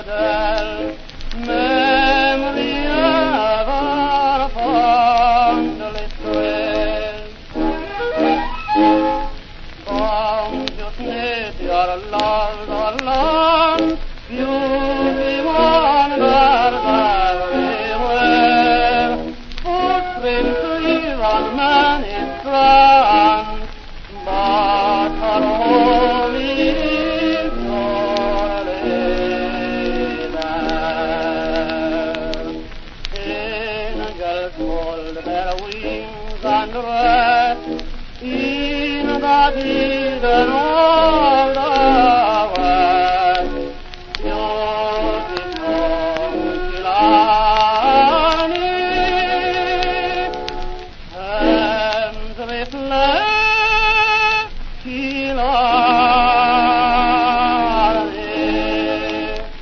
citadel, memory of our fondly thrilled. Bound just knit your love, beauty wonders everywhere. Footprints leave on many strands, but her home is surely there. Angels fold their wings and rest in the Eden of the West. Beautiful Killarney, hands reflect Killarney.